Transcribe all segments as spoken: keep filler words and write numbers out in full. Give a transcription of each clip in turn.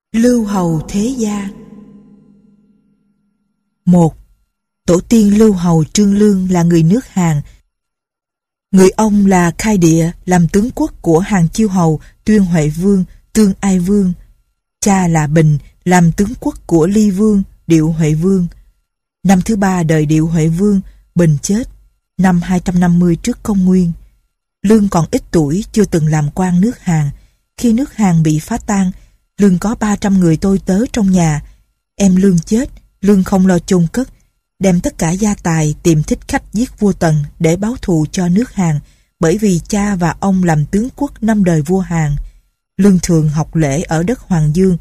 Lưu Hầu thế gia. Một. Tổ tiên Lưu Hầu Trương Lương là người nước Hàn. Người ông là khai địa làm tướng quốc của Hàn Chiêu Hầu, Tuyên Huệ Vương, Tương Ai Vương. Cha là Bình làm tướng quốc của Ly Vương, Điệu Huệ Vương. Năm thứ ba đời Điệu Huệ Vương, Bình chết năm hai trăm năm mươi trước công nguyên. Lương còn ít tuổi, chưa từng làm quan nước Hàn. Khi nước Hàn bị phá tan, Lương có ba trăm người tôi tớ trong nhà. Em Lương chết, Lương không lo chôn cất, đem tất cả gia tài tìm thích khách giết vua Tần để báo thù cho nước Hàn, bởi vì cha và ông làm tướng quốc năm đời vua Hàn. Lương thường học lễ ở đất Hoàng Dương.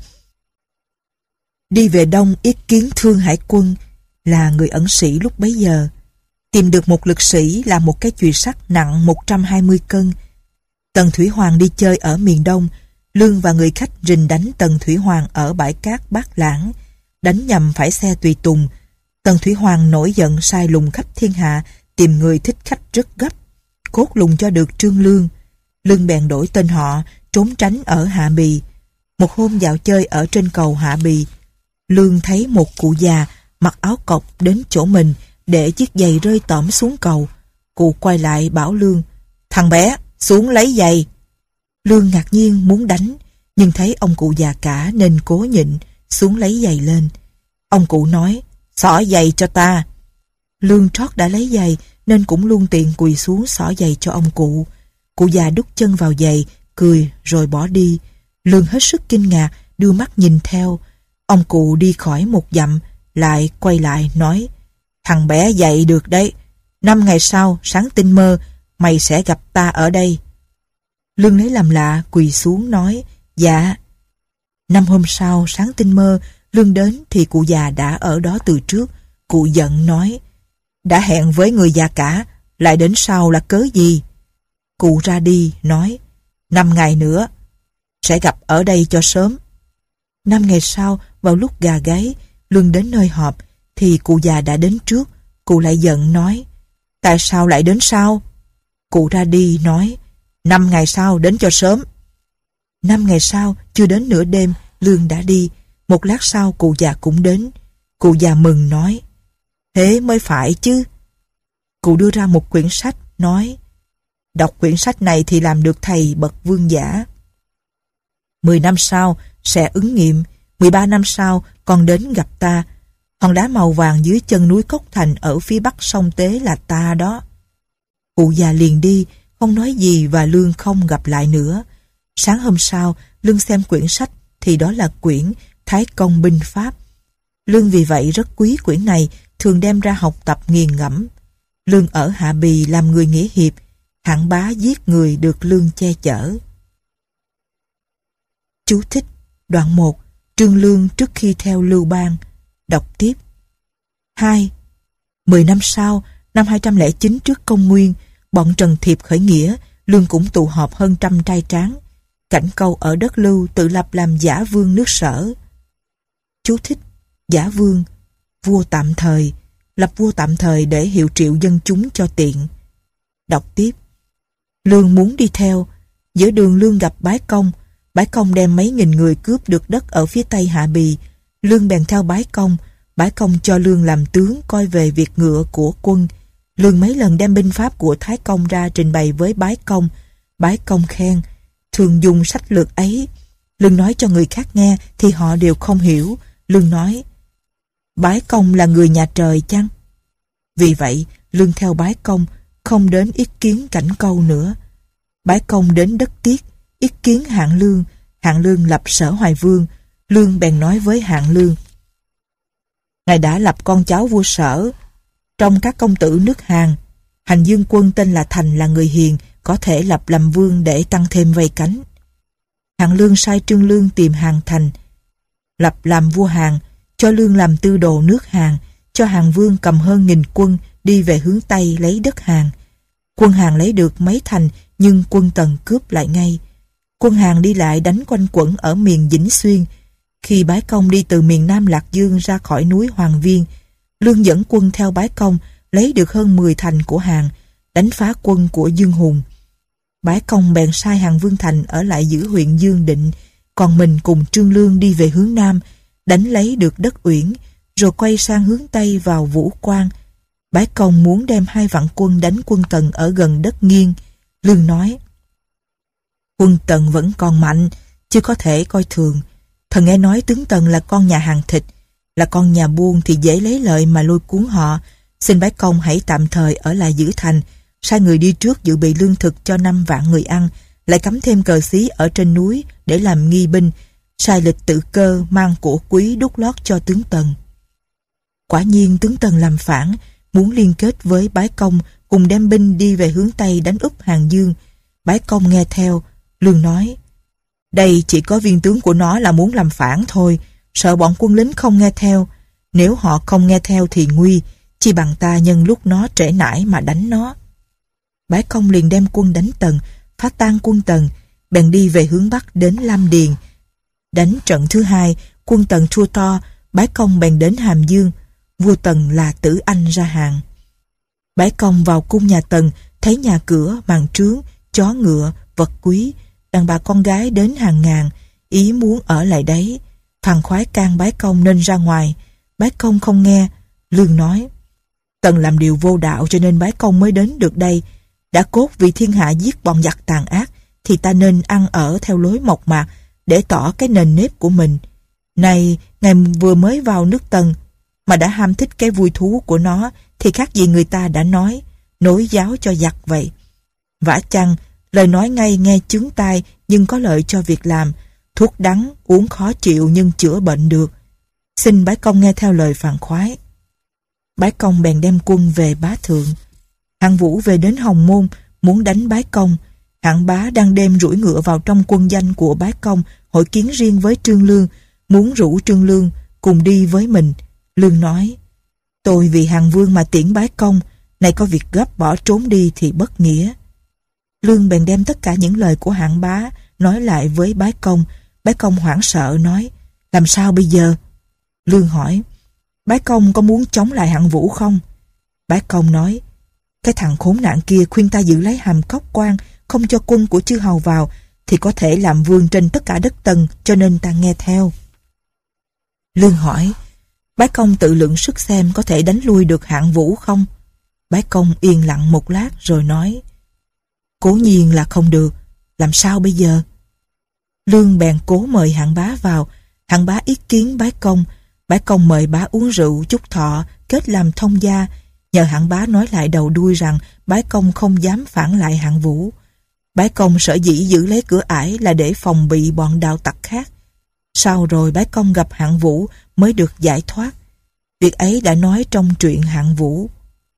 Đi về đông yết kiến Thương Hải Quân, là người ẩn sĩ lúc bấy giờ. Tìm được một lực sĩ là một cái chùy sắt nặng một trăm hai mươi cân. Tần Thủy Hoàng đi chơi ở miền Đông, Lương và người khách rình đánh Tần Thủy Hoàng ở bãi cát Bát Lãng, đánh nhầm phải xe tùy tùng. Tần Thủy Hoàng nổi giận sai lùng khắp thiên hạ, tìm người thích khách rất gấp, cốt lùng cho được Trương Lương. Lương bèn đổi tên họ, trốn tránh ở Hạ Bì. Một hôm dạo chơi ở trên cầu Hạ Bì, Lương thấy một cụ già mặc áo cộc đến chỗ mình để chiếc giày rơi tõm xuống cầu. Cụ quay lại bảo Lương: "Thằng bé, xuống lấy giày." Lương ngạc nhiên muốn đánh, nhưng thấy ông cụ già cả nên cố nhịn, xuống lấy giày lên. Ông cụ nói: "Xỏ giày cho ta." Lương trót đã lấy giày nên cũng luôn tiện quỳ xuống xỏ giày cho ông cụ. Cụ già đút chân vào giày, cười rồi bỏ đi. Lương hết sức kinh ngạc, đưa mắt nhìn theo. Ông cụ đi khỏi một dặm, lại quay lại nói: "Thằng bé dậy được đấy. Năm ngày sau, sáng tinh mơ, mày sẽ gặp ta ở đây." Lương lấy làm lạ, quỳ xuống nói: "Dạ." Năm hôm sau, sáng tinh mơ, Lương đến thì cụ già đã ở đó từ trước. Cụ giận nói: "Đã hẹn với người già cả, lại đến sau là cớ gì?" Cụ ra đi, nói: "Năm ngày nữa, sẽ gặp ở đây cho sớm." Năm ngày sau, vào lúc gà gáy, Lương đến nơi họp, thì cụ già đã đến trước. Cụ lại giận nói: "Tại sao lại đến sau?" Cụ ra đi, nói: "Năm ngày sau đến cho sớm." Năm ngày sau, chưa đến nửa đêm, Lương đã đi. Một lát sau cụ già cũng đến. Cụ già mừng nói: "Thế mới phải chứ." Cụ đưa ra một quyển sách, nói: "Đọc quyển sách này thì làm được thầy bậc vương giả. Mười năm sau sẽ ứng nghiệm, mười ba năm sau còn đến gặp ta. Hòn đá màu vàng dưới chân núi Cốc Thành ở phía bắc sông Tế là ta đó." Cụ già liền đi, không nói gì và Lương không gặp lại nữa. Sáng hôm sau, Lương xem quyển sách thì đó là quyển Thái Công Binh Pháp. Lương vì vậy rất quý quyển này, thường đem ra học tập nghiền ngẫm. Lương ở Hạ Bì làm người nghĩa hiệp, hạng bá giết người được Lương che chở. Chú thích đoạn một. Trương Lương trước khi theo Lưu Bang. Đọc tiếp. Hai. Mười năm sau, năm hai trăm lẻ chín trước công nguyên, bọn Trần Thiệp khởi nghĩa, Lương cũng tụ họp hơn trăm trai tráng. Cảnh Câu ở đất Lưu tự lập làm giả vương nước Sở. Chú thích giả vương, vua tạm thời, lập vua tạm thời để hiệu triệu dân chúng cho tiện. Đọc tiếp. Lương muốn đi theo. Giữa đường Lương gặp Bái Công. Bái Công đem mấy nghìn người cướp được đất ở phía tây Hạ Bì. Lương bèn theo Bái Công. Bái Công cho Lương làm tướng coi về việc ngựa của quân. Lương mấy lần đem binh pháp của Thái Công ra trình bày với Bái Công. Bái Công khen. Thường dùng sách lược ấy. Lương nói cho người khác nghe thì họ đều không hiểu. Lương nói: "Bái Công là người nhà trời chăng?" Vì vậy, Lương theo Bái Công, không đến yết kiến Cảnh Câu nữa. Bái Công đến đất Tiết, yết kiến Hạng Lương. Hạng Lương lập Sở Hoài Vương. Lương bèn nói với Hạng Lương: "Ngài đã lập con cháu vua Sở. Trong các công tử nước Hàn, hành dương quân tên là Thành là người hiền, có thể lập làm vương để tăng thêm vây cánh." Hạng Lương sai Trương Lương tìm Hàn Thành, lập làm vua Hàn, cho Lương làm tư đồ nước Hàn, cho Hàn Vương cầm hơn nghìn quân đi về hướng Tây lấy đất Hàn. Quân Hàn lấy được mấy thành, nhưng quân Tần cướp lại ngay. Quân Hàn đi lại đánh quanh quẩn ở miền Vĩnh Xuyên. Khi Bái Công đi từ miền Nam Lạc Dương ra khỏi núi Hoàng Viên, Lương dẫn quân theo Bái Công lấy được hơn mười thành của Hàn, đánh phá quân của Dương Hùng. Bái Công bèn sai Hàn Vương Thành ở lại giữ huyện Dương Định, còn mình cùng Trương Lương đi về hướng Nam, đánh lấy được đất Uyển, rồi quay sang hướng Tây vào Vũ Quan. Bái Công muốn đem hai vạn quân đánh quân Tần ở gần đất Nghiên. Lương nói: quân Tần vẫn còn mạnh, chưa có thể coi thường. Thần nghe nói tướng Tần là con nhà hàng thịt, là con nhà buôn thì dễ lấy lợi mà lôi cuốn họ. Xin Bái Công hãy tạm thời ở lại giữ thành, sai người đi trước dự bị lương thực cho năm vạn người ăn, lại cắm thêm cờ xí ở trên núi để làm nghi binh, sai lịch tự cơ mang của quý đút lót cho tướng Tần. Quả nhiên tướng Tần làm phản, muốn liên kết với Bái Công cùng đem binh đi về hướng Tây đánh úp Hàng Dương. Bái Công nghe theo. Lương nói: đây chỉ có viên tướng của nó là muốn làm phản thôi, sợ bọn quân lính không nghe theo. Nếu họ không nghe theo thì nguy, chi bằng ta nhân lúc nó trễ nải mà đánh nó. Bái Công liền đem quân đánh Tần, phá tan quân Tần, bèn đi về hướng Bắc đến Lam Điền. Đánh trận thứ hai, quân Tần thua to, Bái Công bèn đến Hàm Dương. Vua Tần là Tử Anh ra hàng. Bái Công vào cung nhà Tần, thấy nhà cửa, màn trướng, chó ngựa, vật quý, đàn bà con gái đến hàng ngàn, ý muốn ở lại đấy. Phàn Khoái can Bái Công nên ra ngoài. Bái Công không nghe. Lương nói: Tần làm điều vô đạo cho nên Bái Công mới đến được đây. Đã cốt vì thiên hạ giết bọn giặc tàn ác, thì ta nên ăn ở theo lối mộc mạc để tỏ cái nền nếp của mình. Này, ngài vừa mới vào nước Tần mà đã ham thích cái vui thú của nó, thì khác gì người ta đã nói, nối giáo cho giặc vậy. Vả chăng, lời nói ngay nghe chướng tai nhưng có lợi cho việc làm, thuốc đắng uống khó chịu nhưng chữa bệnh được. Xin Bái Công nghe theo lời Phàn Khoái. Bái Công bèn đem quân về Bá Thượng. Hạng Vũ về đến Hồng Môn muốn đánh Bái Công. Hạng Bá đang đêm rủi ngựa vào trong quân danh của Bái Công, hội kiến riêng với Trương Lương, muốn rủ Trương Lương cùng đi với mình. Lương nói: tôi vì Hạng Vương mà tiễn Bái Công, này có việc gấp bỏ trốn đi thì bất nghĩa. Lương bèn đem tất cả những lời của Hạng Bá nói lại với Bái Công. Bái Công hoảng sợ nói: làm sao bây giờ? Lương hỏi: Bái Công có muốn chống lại Hạng Vũ không? Bái Công nói: cái thằng khốn nạn kia khuyên ta giữ lấy Hàm Cốc Quan, không cho quân của chư hầu vào, thì có thể làm vương trên tất cả đất Tần, cho nên ta nghe theo. Lương hỏi: Bái Công tự lượng sức xem có thể đánh lui được Hạng Vũ không? Bái Công yên lặng một lát rồi nói: cố nhiên là không được, làm sao bây giờ? Lương bèn cố mời Hạng Bá vào. Hạng Bá ý kiến Bái Công. Bái Công mời Bá uống rượu chúc thọ, kết làm thông gia, nhờ Hạng Bá nói lại đầu đuôi rằng Bái Công không dám phản lại Hạng Vũ. Bái Công sở dĩ giữ lấy cửa ải là để phòng bị bọn đạo tặc khác. Sau rồi Bái Công gặp Hạng Vũ mới được giải thoát. Việc ấy đã nói trong truyện Hạng Vũ.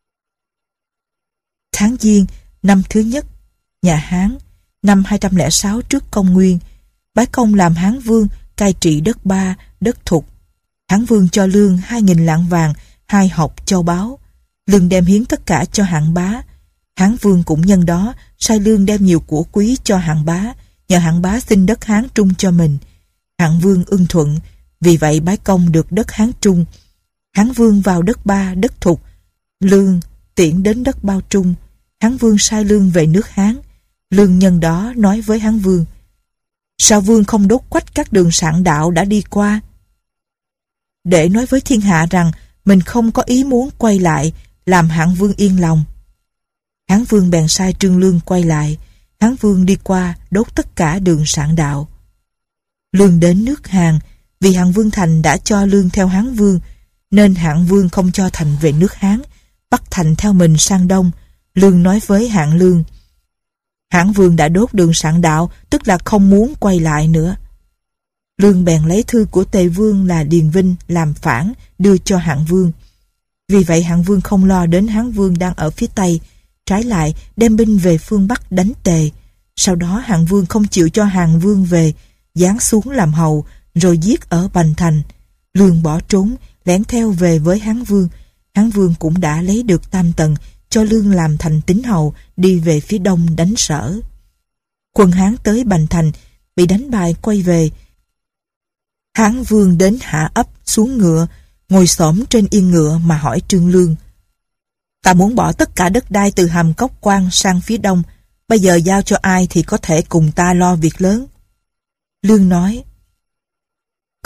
Tháng Giêng năm thứ nhất, nhà Hán, năm hai trăm lẻ sáu trước công nguyên, Bái Công làm Hán Vương, cai trị đất Ba, đất Thục. Hán Vương cho Lương hai nghìn lạng vàng, hai hộc châu báu. Lương đem hiến tất cả cho Hạng Bá. Hán Vương cũng nhân đó sai Lương đem nhiều của quý cho Hạng Bá, nhờ Hạng Bá xin đất Hán Trung cho mình. Hạng Vương ưng thuận, vì vậy Bái Công được đất Hán Trung. Hán Vương vào đất Ba, đất Thục. Lương tiễn đến đất Bao Trung. Hán Vương sai Lương về nước Hán. Lương nhân đó nói với Hán Vương: sao Vương không đốt quách các đường sạn đạo đã đi qua, để nói với thiên hạ rằng mình không có ý muốn quay lại, làm Hán Vương yên lòng. Hán Vương bèn sai Trương Lương quay lại. Hán Vương đi qua đốt tất cả đường sạn đạo. Lương đến nước Hàn, vì Hạng Vương Thành đã cho Lương theo Hán Vương, nên Hạng Vương không cho Thành về nước Hán, bắt Thành theo mình sang Đông. Lương nói với Hạng Lương: Hán Vương đã đốt đường sạn đạo, tức là không muốn quay lại nữa. Lương bèn lấy thư của Tề Vương là Điền Vinh làm phản, đưa cho Hạng Vương. Vì vậy Hạng Vương không lo đến Hán Vương đang ở phía Tây, trái lại đem binh về phương Bắc đánh Tề. Sau đó Hạng Vương không chịu cho Hàn Vương về, giáng xuống làm hầu, rồi giết ở Bành Thành. Lương bỏ trốn, lẻn theo về với Hán Vương. Hán Vương cũng đã lấy được Tam Tần, cho Lương làm thành tín hầu, đi về phía đông đánh Sở. Quân Hán tới Bành Thành, bị đánh bại quay về. Hán Vương đến hạ ấp xuống ngựa, ngồi xổm trên yên ngựa mà hỏi Trương Lương: ta muốn bỏ tất cả đất đai từ Hàm Cốc Quan sang phía đông, bây giờ giao cho ai thì có thể cùng ta lo việc lớn? Lương nói: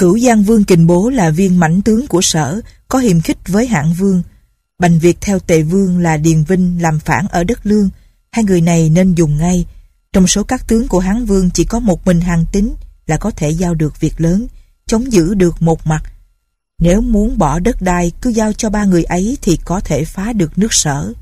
Cửu Giang Vương Kình Bố là viên mãnh tướng của Sở, có hiềm khích với Hạng Vương. Bành Việt theo Tề Vương là Điền Vinh làm phản ở đất Lương. Hai người này nên dùng ngay. Trong số các tướng của Hán Vương chỉ có một mình Hàn Tín là có thể giao được việc lớn, chống giữ được một mặt. Nếu muốn bỏ đất đai cứ giao cho ba người ấy thì có thể phá được nước Sở.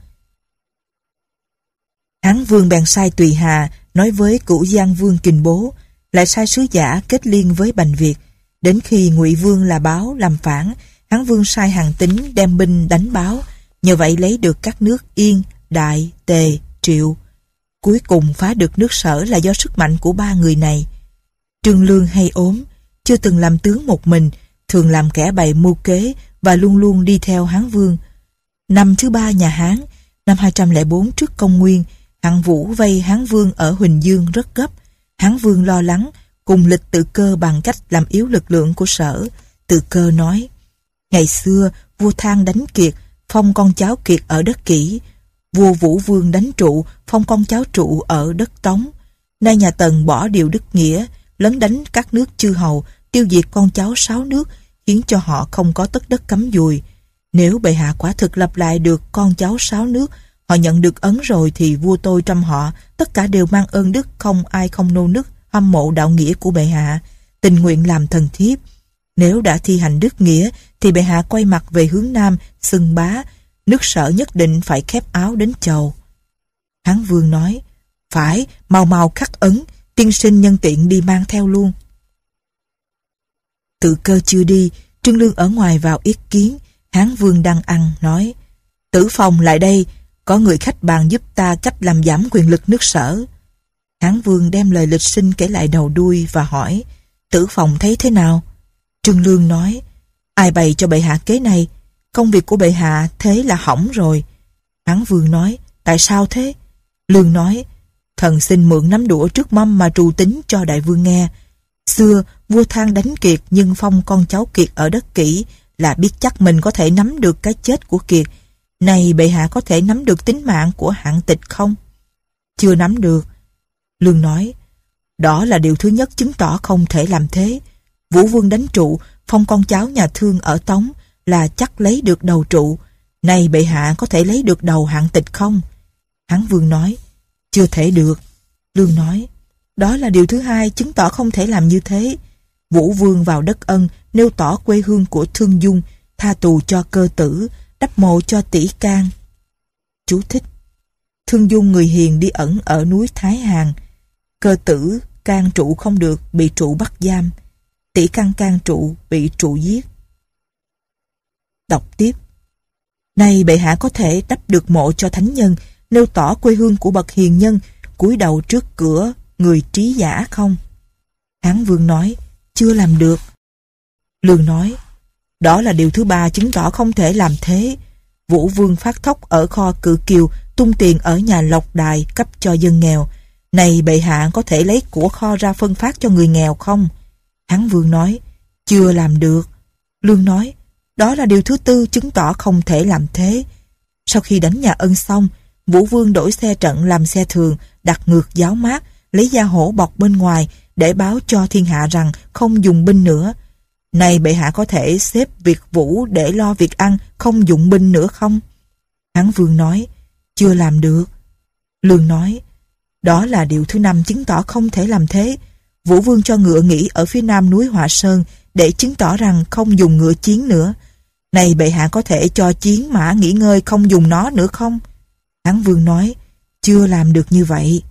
Hán Vương bèn sai Tùy Hà nói với Cửu Giang Vương Kình Bố, lại sai sứ giả kết liên với Bành Việt. Đến khi Ngụy Vương là báo làm phản, Hán Vương sai Hàn Tín đem binh đánh báo, nhờ vậy lấy được các nước Yên, Đại, Tề, Triệu. Cuối cùng phá được nước Sở là do sức mạnh của ba người này. Trương Lương hay ốm, chưa từng làm tướng một mình, thường làm kẻ bày mưu kế và luôn luôn đi theo Hán Vương. Năm thứ ba nhà Hán, năm hai trăm lẻ bốn trước công nguyên, Hạng Vũ vây Hán Vương ở Huỳnh Dương rất gấp. Hán Vương lo lắng, cùng lịch Tự Cơ bằng cách làm yếu lực lượng của Sở. Tự Cơ nói, ngày xưa vua Thang đánh Kiệt, phong con cháu Kiệt ở đất Kỷ. Vua Vũ Vương đánh Trụ, phong con cháu Trụ ở đất Tống. Nay nhà Tần bỏ điều đức nghĩa, lấn đánh các nước chư hầu, tiêu diệt con cháu sáu nước, khiến cho họ không có tất đất cắm dùi. Nếu bệ hạ quả thực lập lại được con cháu sáu nước, họ nhận được ấn rồi thì vua tôi trăm họ, tất cả đều mang ơn đức, không ai không nô nức, hâm mộ đạo nghĩa của bệ hạ, tình nguyện làm thần thiếp. Nếu đã thi hành đức nghĩa, thì bệ hạ quay mặt về hướng Nam, xưng bá, nước Sở nhất định phải khép áo đến chầu. Hán Vương nói, phải, mau mau khắc ấn, tiên sinh nhân tiện đi mang theo luôn. Tự Cơ chưa đi, Trương Lương ở ngoài vào yết kiến. Hán Vương đang ăn, nói, Tử Phong lại đây, có người khách bàn giúp ta cách làm giảm quyền lực nước Sở. Hán Vương đem lời lịch sinh kể lại đầu đuôi và hỏi, Tử Phong thấy thế nào? Trương Lương nói, ai bày cho bệ hạ kế này? Công việc của bệ hạ thế là hỏng rồi. Hán Vương nói, tại sao thế? Lương nói, thần xin mượn nắm đũa trước mâm mà trù tính cho đại vương nghe. Xưa vua Thang đánh Kiệt nhưng phong con cháu Kiệt ở đất Kỷ là biết chắc mình có thể nắm được cái chết của Kiệt. Này bệ hạ có thể nắm được tính mạng của Hạng Tịch không? Chưa nắm được. Lương nói, đó là điều thứ nhất chứng tỏ không thể làm thế. Vũ Vương đánh Trụ, phong con cháu nhà Thương ở Tống là chắc lấy được đầu Trụ. Này bệ hạ có thể lấy được đầu Hạng Tịch không? Hán Vương nói, chưa thể được. Lương nói, đó là điều thứ hai chứng tỏ không thể làm như thế. Vũ Vương vào đất Ân, nêu tỏ quê hương của Thương Dung, tha tù cho Cơ Tử, đắp mộ cho Tỷ Can. Chú thích: Thương Dung người hiền đi ẩn ở núi Thái Hàn. Cơ Tử can Trụ không được, bị Trụ bắt giam. Tỷ Can can Trụ, bị Trụ giết. Đọc tiếp: Nay bệ hạ có thể đắp được mộ cho thánh nhân, nêu tỏ quê hương của bậc hiền nhân, cúi đầu trước cửa người trí giả không? Hán Vương nói, chưa làm được. Lương nói, đó là điều thứ ba chứng tỏ không thể làm thế. Vũ Vương phát thóc ở kho Cự Kiều, tung tiền ở nhà Lộc Đài cấp cho dân nghèo. Này bệ hạ có thể lấy của kho ra phân phát cho người nghèo không? Hán Vương nói, chưa làm được. Lương nói, đó là điều thứ tư chứng tỏ không thể làm thế. Sau khi đánh nhà Ân xong, Vũ Vương đổi xe trận làm xe thường, đặt ngược giáo mát, lấy da hổ bọc bên ngoài để báo cho thiên hạ rằng không dùng binh nữa. Này bệ hạ có thể xếp việc Vũ để lo việc ăn, không dụng binh nữa không? Hán Vương nói, chưa làm được. Lương nói, đó là điều thứ năm chứng tỏ không thể làm thế. Vũ Vương cho ngựa nghỉ ở phía nam núi Họa Sơn để chứng tỏ rằng không dùng ngựa chiến nữa. Này bệ hạ có thể cho chiến mã nghỉ ngơi không dùng nó nữa không? Hán Vương nói, chưa làm được như vậy.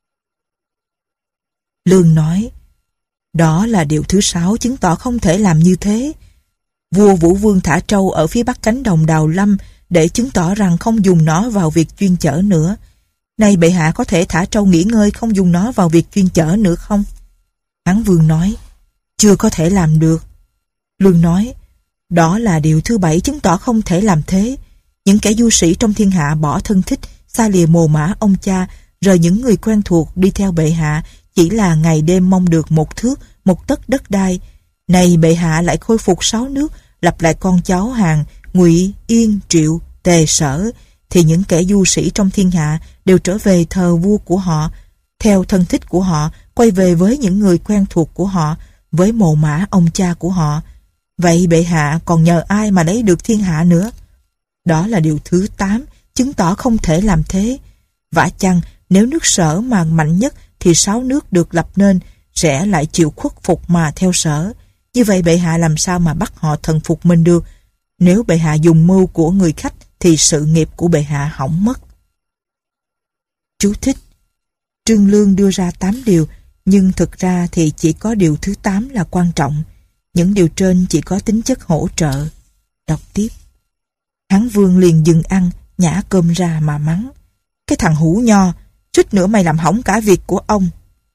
Lương nói, đó là điều thứ sáu chứng tỏ không thể làm như thế. Vua Vũ Vương thả trâu ở phía bắc cánh đồng Đào Lâm để chứng tỏ rằng không dùng nó vào việc chuyên chở nữa. Này bệ hạ có thể thả trâu nghỉ ngơi không dùng nó vào việc chuyên chở nữa không? Hán Vương nói, chưa có thể làm được. Lương nói, đó là điều thứ bảy chứng tỏ không thể làm thế. Những kẻ du sĩ trong thiên hạ bỏ thân thích, xa lìa mồ mã ông cha, rời những người quen thuộc đi theo bệ hạ, chỉ là ngày đêm mong được một thước, một tấc đất đai. Này bệ hạ lại khôi phục sáu nước, lập lại con cháu Hàn, Ngụy, Yên, Triệu, Tề, Sở, thì những kẻ du sĩ trong thiên hạ đều trở về thờ vua của họ, theo thân thích của họ, quay về với những người quen thuộc của họ, với mồ mả ông cha của họ. Vậy bệ hạ còn nhờ ai mà lấy được thiên hạ nữa? Đó là điều thứ tám, chứng tỏ không thể làm thế. Vả chăng nếu nước Sở mà mạnh nhất thì sáu nước được lập nên sẽ lại chịu khuất phục mà theo Sở. Như vậy bệ hạ làm sao mà bắt họ thần phục mình được? Nếu bệ hạ dùng mưu của người khách thì sự nghiệp của bệ hạ hỏng mất. Chú thích: Trương Lương đưa ra tám điều, nhưng thực ra thì chỉ có điều thứ tám là quan trọng. Những điều trên chỉ có tính chất hỗ trợ. Đọc tiếp. Hán Vương liền dừng ăn, nhả cơm ra mà mắng: Cái thằng hủ nho, suýt nữa mày làm hỏng cả việc của ông.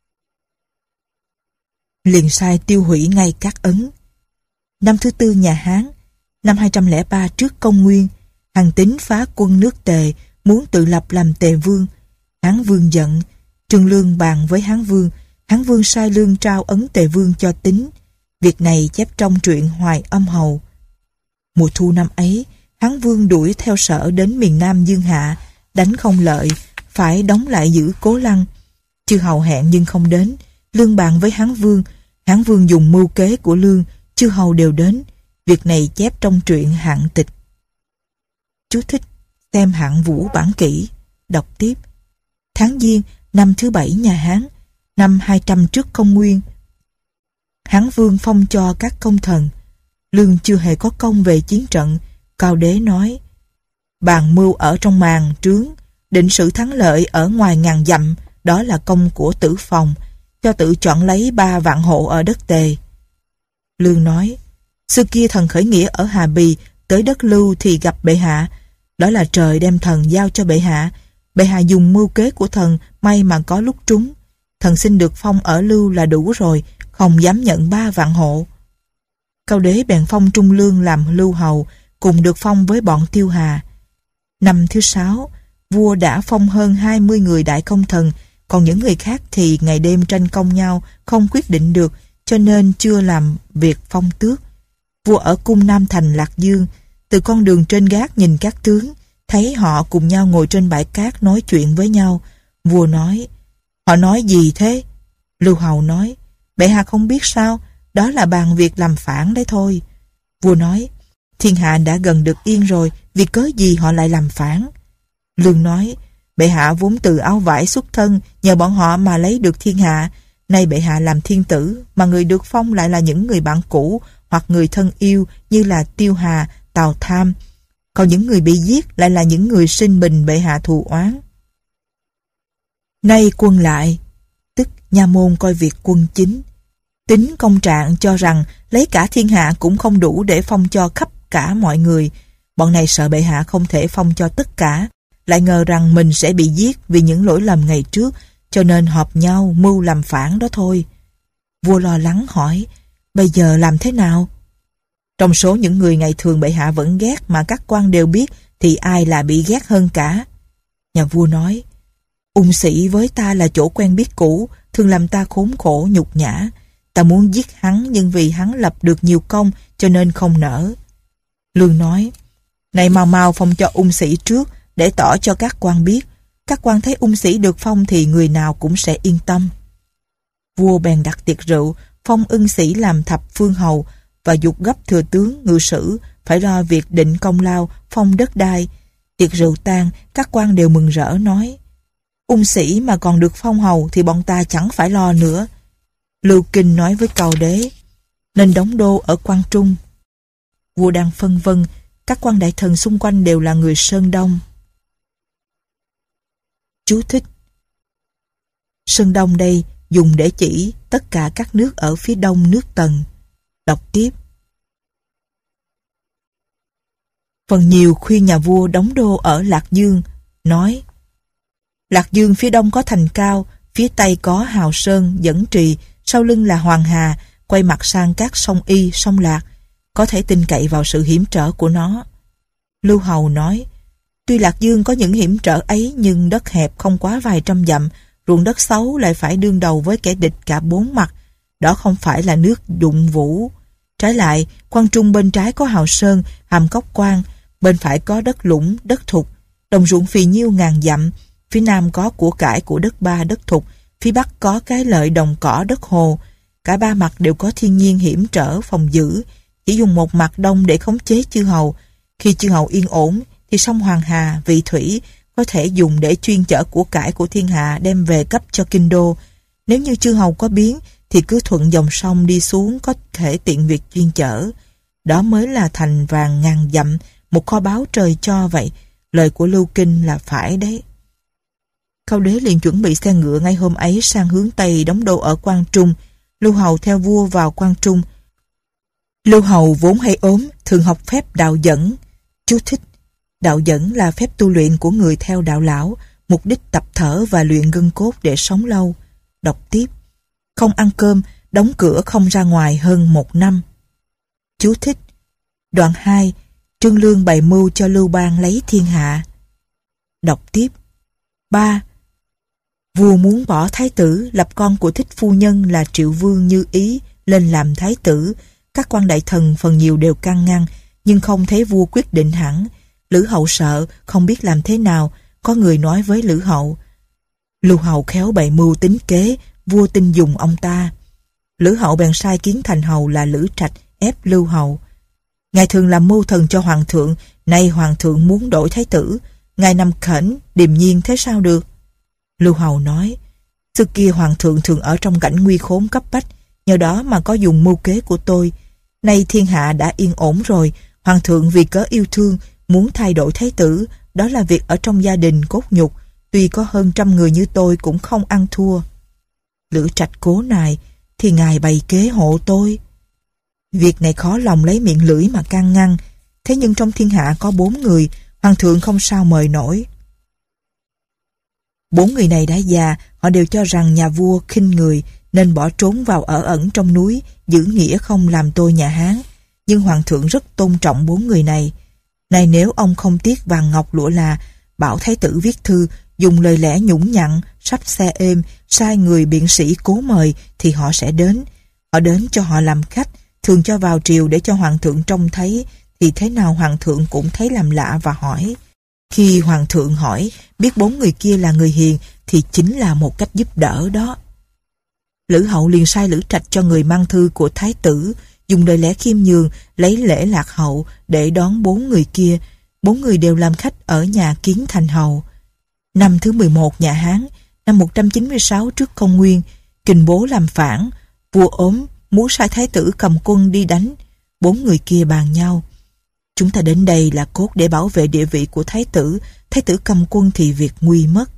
Liền sai tiêu hủy ngay các ấn. Năm thứ tư nhà Hán, năm hai trăm lẻ ba trước công nguyên, Hàn Tín phá quân nước Tề, muốn tự lập làm Tề Vương. Hán Vương giận, Trương Lương bàn với Hán Vương. Hán Vương sai Lương trao ấn Tề Vương cho Tín. Việc này chép trong truyện Hoài Âm Hầu. Mùa thu năm ấy, Hán Vương đuổi theo Sở đến miền Nam Dương Hạ, đánh không lợi, phải đóng lại giữ Cố Lăng. Chư hầu hẹn nhưng không đến. Lương bàn với Hán Vương. Hán Vương dùng mưu kế của Lương, chư hầu đều đến. Việc này chép trong truyện Hạng Tịch. Chú thích: xem Hạng Vũ bản kỷ. Đọc tiếp. Tháng Giêng, năm thứ bảy nhà Hán, năm hai trăm trước công nguyên, Hán Vương phong cho các công thần. Lương chưa hề có công về chiến trận. Cao Đế nói: bàn mưu ở trong màn trướng, định sự thắng lợi ở ngoài ngàn dặm, đó là công của Tử Phòng, cho tự chọn lấy ba vạn hộ ở đất Tề. Lương nói: xưa kia thần khởi nghĩa ở Hà Bì, tới đất Lưu thì gặp bệ hạ, đó là trời đem thần giao cho bệ hạ. Bệ hạ dùng mưu kế của thần, may mà có lúc trúng. Thần xin được phong ở Lưu là đủ rồi, không dám nhận ba vạn hộ. Cao Đế bèn phong Trung Lương làm Lưu hầu, cùng được phong với bọn Tiêu Hà. Năm thứ sáu, vua đã phong hơn hai mươi người đại công thần, còn những người khác thì ngày đêm tranh công nhau, không quyết định được, cho nên chưa làm việc phong tước. Vua ở cung Nam Thành Lạc Dương, từ con đường trên gác nhìn các tướng, thấy họ cùng nhau ngồi trên bãi cát nói chuyện với nhau. Vua nói: họ nói gì thế? Lưu hầu nói: bệ hạ không biết sao, đó là bàn việc làm phản đấy thôi. Vua nói: thiên hạ đã gần được yên rồi, vì cớ gì họ lại làm phản? Lương nói: bệ hạ vốn từ áo vải xuất thân, nhờ bọn họ mà lấy được thiên hạ. Nay bệ hạ làm thiên tử, mà người được phong lại là những người bạn cũ hoặc người thân yêu như là Tiêu Hà, Tào Tham. Còn những người bị giết lại là những người sinh bình bệ hạ thù oán. Nay quân lại, tức nha môn coi việc quân chính. Tính công trạng cho rằng lấy cả thiên hạ cũng không đủ để phong cho khắp cả mọi người. Bọn này sợ bệ hạ không thể phong cho tất cả, lại ngờ rằng mình sẽ bị giết vì những lỗi lầm ngày trước, cho nên họp nhau mưu làm phản đó thôi. Vua lo lắng hỏi: bây giờ làm thế nào? Trong số những người ngày thường bệ hạ vẫn ghét mà các quan đều biết, thì ai là bị ghét hơn cả? Nhà vua nói: ung sĩ với ta là chỗ quen biết cũ, thường làm ta khốn khổ nhục nhã. Ta muốn giết hắn, nhưng vì hắn lập được nhiều công cho nên không nỡ. Lương nói: này mau mau phong cho ung sĩ trước, để tỏ cho các quan biết. Các quan thấy ung sĩ được phong thì người nào cũng sẽ yên tâm. Vua bèn đặt tiệc rượu, phong ưng sĩ làm thập phương hầu, và giục gấp thừa tướng ngự sử phải lo việc định công lao, phong đất đai. Tiệc rượu tan, các quan đều mừng rỡ nói: ung sĩ mà còn được phong hầu thì bọn ta chẳng phải lo nữa. Lưu Kinh nói với Cao Đế: nên đóng đô ở Quan Trung. Vua đang phân vân, các quan đại thần xung quanh đều là người Sơn Đông. Chú thích: Sơn Đông đây dùng để chỉ tất cả các nước ở phía đông nước Tần. Đọc tiếp. Phần nhiều khuyên nhà vua đóng đô ở Lạc Dương, nói: Lạc Dương phía đông có thành Cao, phía tây có Hào Sơn, Dẫn Trì, sau lưng là Hoàng Hà, quay mặt sang các sông Y, sông Lạc, có thể tin cậy vào sự hiểm trở của nó. Lưu Hầu nói: tuy Lạc Dương có những hiểm trở ấy, nhưng đất hẹp không quá vài trăm dặm, ruộng đất xấu lại phải đương đầu với kẻ địch cả bốn mặt. Đó không phải là nước dụng vũ. Trái lại, Quan Trung bên trái có Hào Sơn, Hàm Cốc Quan, bên phải có đất lũng, đất thục, đồng ruộng phì nhiêu ngàn dặm. Phía nam có của cải của đất Ba, đất thục, phía bắc có cái lợi đồng cỏ, đất hồ. Cả ba mặt đều có thiên nhiên hiểm trở phòng giữ, chỉ dùng một mặt đông để khống chế chư hầu. Khi chư hầu yên ổn thì sông Hoàng Hà, Vị Thủy có thể dùng để chuyên chở của cải của thiên hạ đem về cấp cho kinh đô. Nếu như chư hầu có biến thì cứ thuận dòng sông đi xuống có thể tiện việc chuyên chở. Đó mới là thành vàng ngàn dặm, một kho báu trời cho vậy. Lời của Lưu Kinh là phải đấy. Cao đế liền chuẩn bị xe ngựa ngay hôm ấy sang hướng Tây đóng đô ở Quang Trung. Lưu Hầu theo vua vào Quang Trung. Lưu Hầu vốn hay ốm, thường học phép đạo dẫn. Chú thích: đạo dẫn là phép tu luyện của người theo đạo lão, mục đích tập thở và luyện gân cốt để sống lâu. Đọc tiếp: không ăn cơm, đóng cửa không ra ngoài hơn một năm. Chú thích: đoạn hai, Trương Lương bày mưu cho Lưu Bang lấy thiên hạ. Đọc tiếp: ba. Vua muốn bỏ thái tử, lập con của thích phu nhân là Triệu Vương Như Ý lên làm thái tử. Các quan đại thần phần nhiều đều can ngăn, nhưng không thấy vua quyết định hẳn. Lữ Hậu sợ, không biết làm thế nào, có người nói với Lữ Hậu. Lưu Hầu khéo bày mưu tính kế, vua tin dùng ông ta. Lữ Hậu bèn sai Kiến Thành Hầu là Lữ Trạch ép Lưu Hầu. Ngài thường làm mưu thần cho hoàng thượng, nay hoàng thượng muốn đổi thái tử, ngài nằm khẩn, điềm nhiên thế sao được? Lưu Hầu nói: xưa kia hoàng thượng thường ở trong cảnh nguy khốn cấp bách, nhờ đó mà có dùng mưu kế của tôi. Nay thiên hạ đã yên ổn rồi, hoàng thượng vì cớ yêu thương muốn thay đổi thái tử, đó là việc ở trong gia đình cốt nhục, tuy có hơn trăm người như tôi cũng không ăn thua. Lữ Trạch cố nài: thì ngài bày kế hộ tôi. Việc này khó lòng lấy miệng lưỡi mà can ngăn, thế nhưng trong thiên hạ có bốn người, hoàng thượng không sao mời nổi. Bốn người này đã già, họ đều cho rằng nhà vua khinh người nên bỏ trốn vào ở ẩn trong núi, giữ nghĩa không làm tôi nhà Hán. Nhưng hoàng thượng rất tôn trọng bốn người này. Này nếu ông không tiếc vàng ngọc lụa là, bảo thái tử viết thư, dùng lời lẽ nhũng nhặn, sắp xe êm, sai người biện sĩ cố mời thì họ sẽ đến. Họ đến cho họ làm khách, thường cho vào triều để cho hoàng thượng trông thấy, thì thế nào hoàng thượng cũng thấy làm lạ và hỏi. Khi hoàng thượng hỏi, biết bốn người kia là người hiền thì chính là một cách giúp đỡ đó. Lữ Hậu liền sai Lữ Trạch cho người mang thư của thái tử, dùng lời lẽ khiêm nhường, lấy lễ lạc hậu để đón bốn người kia. Bốn người đều làm khách ở nhà Kiến Thành Hầu. Năm thứ mười một nhà Hán, năm một trăm chín mươi sáu trước công nguyên, Kình Bố làm phản, vua ốm, muốn sai thái tử cầm quân đi đánh. Bốn người kia bàn nhau: chúng ta đến đây là cốt để bảo vệ địa vị của thái tử, thái tử cầm quân thì việc nguy mất.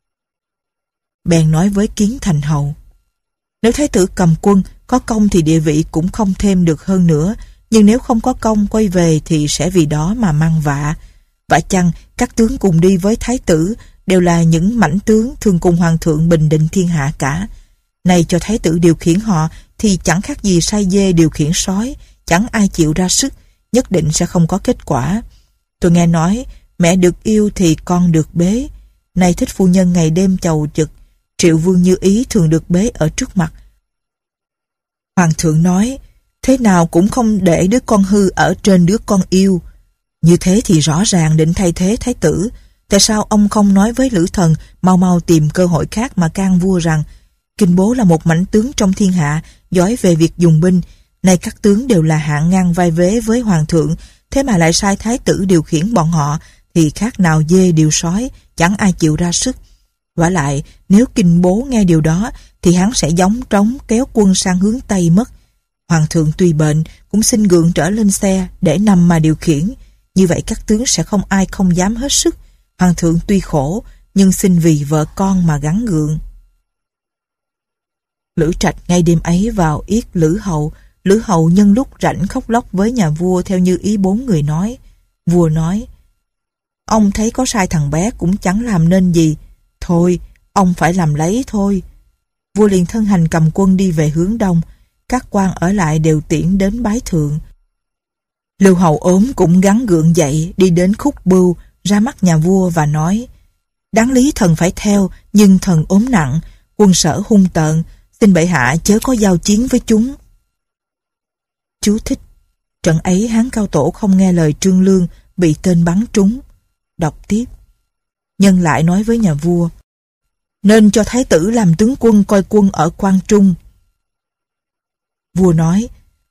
Bèn nói với Kiến Thành Hầu: nếu thái tử cầm quân, có công thì địa vị cũng không thêm được hơn nữa, nhưng nếu không có công quay về thì sẽ vì đó mà mang vạ. Vả chăng các tướng cùng đi với thái tử đều là những mãnh tướng thường cùng hoàng thượng bình định thiên hạ cả. Này cho thái tử điều khiển họ thì chẳng khác gì sai dê điều khiển sói, chẳng ai chịu ra sức, nhất định sẽ không có kết quả. Tôi nghe nói mẹ được yêu thì con được bế. Này thích phu nhân ngày đêm chầu trực, Triệu Vương Như Ý thường được bế ở trước mặt. Hoàng thượng nói thế nào cũng không để đứa con hư ở trên đứa con yêu. Như thế thì rõ ràng định thay thế thái tử. Tại sao ông không nói với Lữ Thần mau mau tìm cơ hội khác mà can vua rằng Kinh Bố là một mãnh tướng trong thiên hạ, giỏi về việc dùng binh. Nay các tướng đều là hạng ngang vai vế với hoàng thượng, thế mà lại sai thái tử điều khiển bọn họ thì khác nào dê điều sói, chẳng ai chịu ra sức. Vả lại nếu Kinh Bố nghe điều đó thì hắn sẽ gióng trống kéo quân sang hướng Tây mất. Hoàng thượng tuy bệnh cũng xin gượng trở lên xe để nằm mà điều khiển. Như vậy các tướng sẽ không ai không dám hết sức. Hoàng thượng tuy khổ nhưng xin vì vợ con mà gắng gượng. Lữ Trạch ngay đêm ấy vào yết Lữ Hậu. Lữ Hậu nhân lúc rảnh khóc lóc với nhà vua theo như ý bốn người nói. Vua nói: ông thấy có sai thằng bé cũng chẳng làm nên gì. Thôi, ông phải làm lấy thôi. Vua liền thân hành cầm quân đi về hướng đông. Các quan ở lại đều tiễn đến bái thượng. Lưu Hậu ốm cũng gắng gượng dậy, đi đến khúc bưu, ra mắt nhà vua và nói: đáng lý thần phải theo, nhưng thần ốm nặng, quân sở hung tợn, xin bệ hạ chớ có giao chiến với chúng. Chú thích: trận ấy Hán Cao Tổ không nghe lời Trương Lương, bị tên bắn trúng. Đọc tiếp: nhân lại nói với nhà vua: nên cho thái tử làm tướng quân coi quân ở Quang Trung. Vua nói: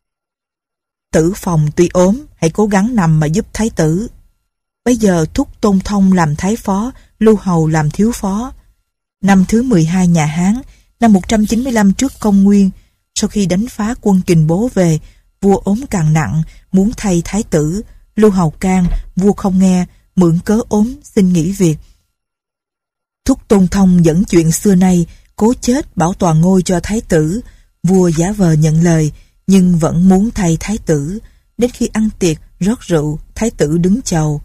Tử Phòng tuy ốm, hãy cố gắng nằm mà giúp thái tử. Bây giờ thúc Tôn Thông làm thái phó, Lưu Hầu làm thiếu phó. Năm thứ mười hai nhà Hán, năm một trăm chín mươi lăm trước công nguyên, sau khi đánh phá quân Kình Bố về, vua ốm càng nặng, muốn thay thái tử. Lưu Hầu can, vua không nghe, mượn cớ ốm xin nghỉ việc. Thúc Tôn Thông dẫn chuyện xưa nay, cố chết bảo toàn ngôi cho thái tử. Vua giả vờ nhận lời, nhưng vẫn muốn thay thái tử. Đến khi ăn tiệc, rót rượu, thái tử đứng chầu.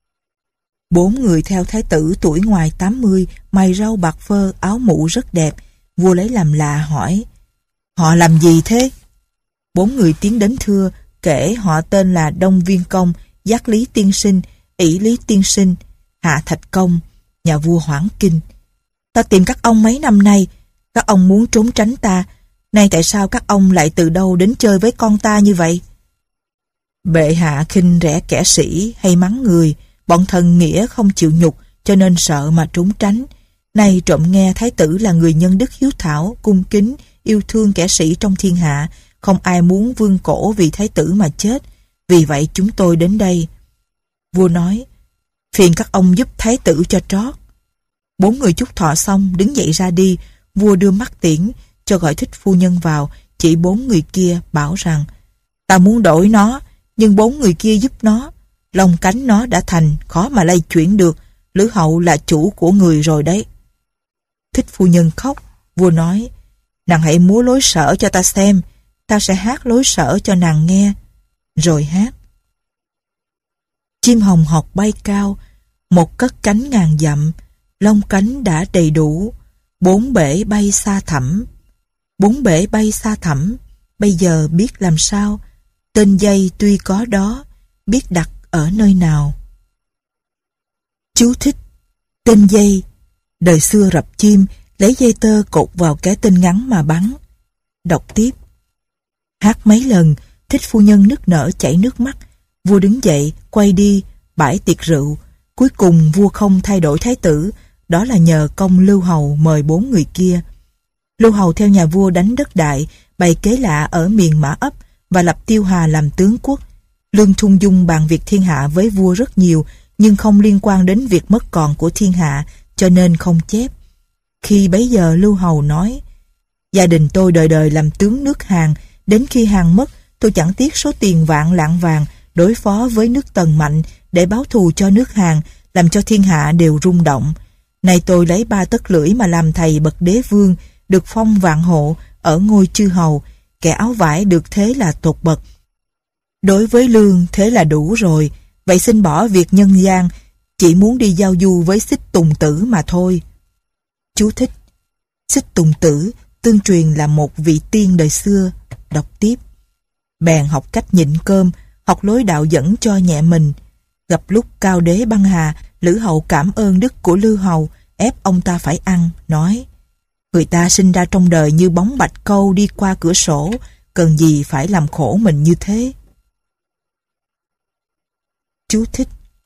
Bốn người theo thái tử tuổi ngoài tám mươi, mày râu bạc phơ, áo mũ rất đẹp. Vua lấy làm lạ hỏi: Họ làm gì thế? Bốn người tiến đến thưa, kể họ tên là Đông Viên Công, Giác Lý Tiên Sinh, ỷ Lý Tiên Sinh, Hạ Thạch Công. Nhà vua hoảng kinh: Ta tìm các ông mấy năm nay, các ông muốn trốn tránh ta, nay tại sao các ông lại từ đâu đến chơi với con ta như vậy? Bệ hạ khinh rẻ kẻ sĩ hay mắng người, bọn thần nghĩa không chịu nhục, cho nên sợ mà trốn tránh. Nay trộm nghe thái tử là người nhân đức hiếu thảo, cung kính, yêu thương kẻ sĩ trong thiên hạ, không ai muốn vương cổ vì thái tử mà chết, vì vậy chúng tôi đến đây. Vua nói: Phiền các ông giúp thái tử cho trót. Bốn người chúc thọ xong đứng dậy ra đi. Vua đưa mắt tiễn, cho gọi Thích phu nhân vào, chỉ bốn người kia bảo rằng: Ta muốn đổi nó, nhưng bốn người kia giúp nó. Lông cánh nó đã thành, khó mà lay chuyển được. Lữ hậu là chủ của người rồi đấy. Thích phu nhân khóc. Vua nói: Nàng hãy múa lối sở cho ta xem, ta sẽ hát lối sở cho nàng nghe. Rồi hát: Chim hồng học bay cao, một cất cánh ngàn dặm, lông cánh đã đầy đủ, bốn bể bay xa thẳm. Bốn bể bay xa thẳm, bây giờ biết làm sao, tên dây tuy có đó, biết đặt ở nơi nào. Chú thích: Tên dây, đời xưa rập chim, lấy dây tơ cột vào cái tên ngắn mà bắn. Đọc tiếp. Hát mấy lần, Thích phu nhân nức nở chảy nước mắt. Vua đứng dậy, quay đi, bãi tiệc rượu. Cuối cùng vua không thay đổi thái tử, đó là nhờ công Lưu Hầu mời bốn người kia. Lưu Hầu theo nhà vua đánh đất Đại, bày kế lạ ở miền Mã Ấp và lập Tiêu Hà làm tướng quốc. Lương Trung Dung bàn việc thiên hạ với vua rất nhiều, nhưng không liên quan đến việc mất còn của thiên hạ, cho nên không chép. Khi bấy giờ Lưu Hầu nói: Gia đình tôi đời đời làm tướng nước Hàn, đến khi Hàn mất, tôi chẳng tiếc số tiền vạn lạng vàng đối phó với nước Tần mạnh để báo thù cho nước Hàn, làm cho thiên hạ đều rung động. Nay tôi lấy ba tấc lưỡi mà làm thầy bậc đế vương, được phong vạn hộ ở ngôi chư hầu, kẻ áo vải được thế là tột bậc. Đối với lương thế là đủ rồi, vậy xin bỏ việc nhân gian, chỉ muốn đi giao du với Xích Tùng Tử mà thôi. Chú thích: Xích Tùng Tử tương truyền là một vị tiên đời xưa. Đọc tiếp. Bèn học cách nhịn cơm, học lối đạo dẫn cho nhẹ mình. Gặp lúc cao đế băng hà, Lữ hậu cảm ơn đức của Lưu Hầu, ép ông ta phải ăn, nói: Người ta sinh ra trong đời như bóng bạch câu đi qua cửa sổ, cần gì phải làm khổ mình như thế. Chú thích: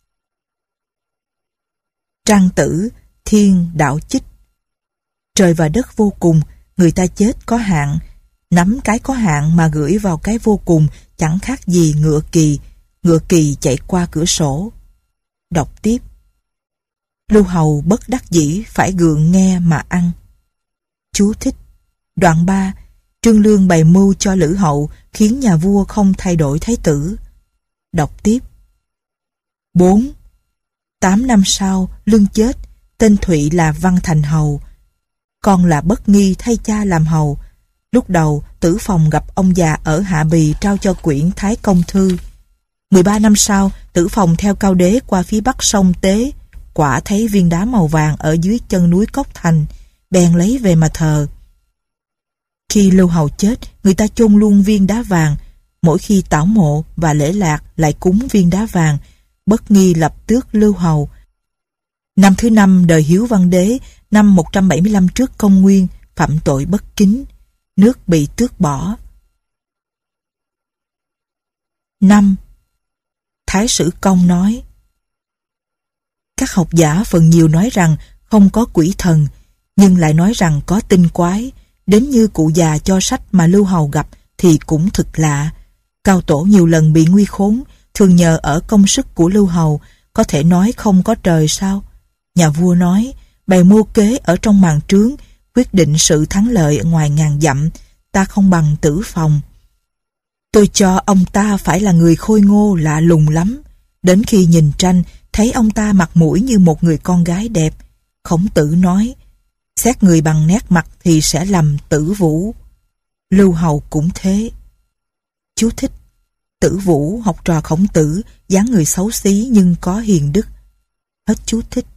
Trang Tử, Thiên Đạo Chích. Trời và đất vô cùng, người ta chết có hạn, nắm cái có hạn mà gửi vào cái vô cùng chẳng khác gì ngựa kỳ, ngựa kỳ chạy qua cửa sổ. Đọc tiếp. Lưu Hầu bất đắc dĩ phải gượng nghe mà ăn. Chú thích: Đoạn ba. Trương Lương bày mưu cho Lữ hậu, khiến nhà vua không thay đổi thái tử. Đọc tiếp. bốn. Tám năm sau, Lương chết, tên Thụy là Văn Thành hầu. Con là Bất Nghi thay cha làm hầu. Lúc đầu, Tử Phòng gặp ông già ở Hạ Bì trao cho quyển Thái Công Thư. mười ba năm sau, Tử Phòng theo Cao Đế qua phía bắc sông Tế, quả thấy viên đá màu vàng ở dưới chân núi Cốc Thành, bèn lấy về mà thờ. Khi Lưu Hầu chết, người ta chôn luôn viên đá vàng. Mỗi khi tảo mộ và lễ lạc lại cúng viên đá vàng. Bất Nghi lập tước Lưu Hầu. Năm thứ năm đời Hiếu Văn Đế, năm một trăm bảy mươi lăm trước công nguyên, phạm tội bất kính, nước bị tước bỏ. năm. Thái Sử Công nói: Các học giả phần nhiều nói rằng không có quỷ thần, nhưng lại nói rằng có tinh quái, đến như cụ già cho sách mà Lưu Hầu gặp thì cũng thực lạ. Cao Tổ nhiều lần bị nguy khốn, thường nhờ ở công sức của Lưu Hầu, có thể nói không có trời sao? Nhà vua nói, bày mưu kế ở trong màn trướng, quyết định sự thắng lợi ngoài ngàn dặm, ta không bằng Tử Phòng. Tôi cho ông ta phải là người khôi ngô lạ lùng lắm. Đến khi nhìn tranh, thấy ông ta mặt mũi như một người con gái đẹp. Khổng Tử nói, xét người bằng nét mặt thì sẽ lầm Tử Vũ. Lưu Hầu cũng thế. Chú thích: Tử Vũ, học trò Khổng Tử, dáng người xấu xí nhưng có hiền đức. Hết chú thích.